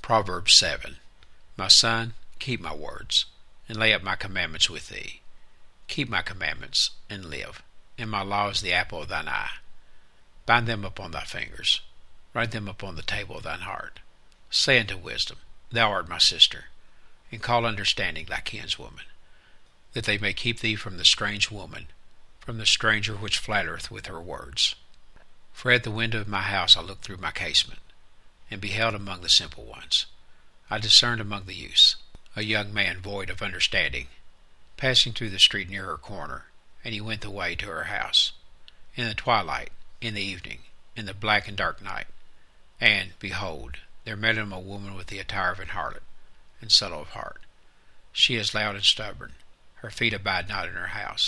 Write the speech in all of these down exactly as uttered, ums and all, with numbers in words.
Proverbs seven. My son, keep my words, and lay up my commandments with thee. Keep my commandments, and live, and my law is the apple of thine eye. Bind them upon thy fingers, write them upon the table of thine heart. Say unto wisdom, Thou art my sister, and call understanding thy kinswoman, that they may keep thee from the strange woman, from the stranger which flattereth with her words. For at the window of my house I looked through my casement, and beheld among the simple ones. I discerned among the youths a young man void of understanding, passing through the street near her corner, and he went the way to her house, in the twilight, in the evening, in the black and dark night. And, behold, there met him a woman with the attire of an harlot, and subtle of heart. She is loud and stubborn, her feet abide not in her house.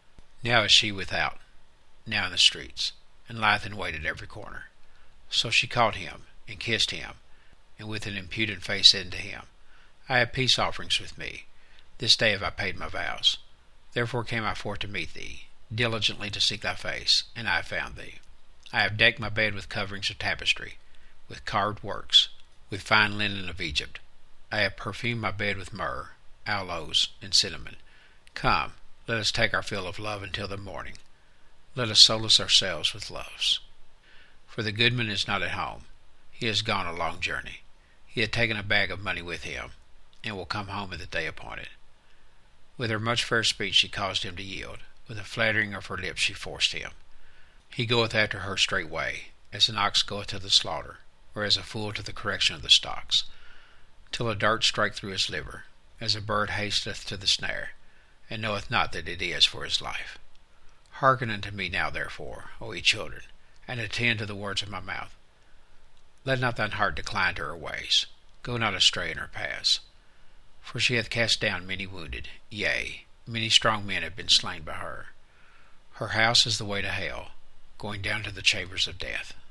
Now is she without, now in the streets, and lieth in wait at every corner. So she caught him, and kissed him, and with an impudent face said unto him, I have peace offerings with me. This day have I paid my vows. Therefore came I forth to meet thee, diligently to seek thy face, and I have found thee. I have decked my bed with coverings of tapestry, with carved works, with fine linen of Egypt. I have perfumed my bed with myrrh, aloes, and cinnamon. Come, let us take our fill of love until the morning. Let us solace ourselves with loves. For the goodman is not at home. He has gone a long journey. He had taken a bag of money with him, and will come home at the day appointed. With her much fair speech she caused him to yield. With the flattering of her lips she forced him. He goeth after her straightway, as an ox goeth to the slaughter, or as a fool to the correction of the stocks, till a dart strike through his liver, as a bird hasteth to the snare, and knoweth not that it is for his life. Hearken unto me now, therefore, O ye children, and attend to the words of my mouth. Let not thine heart decline to her ways. Go not astray in her paths. For she hath cast down many wounded, yea, many strong men have been slain by her. Her house is the way to hell, going down to the chambers of death.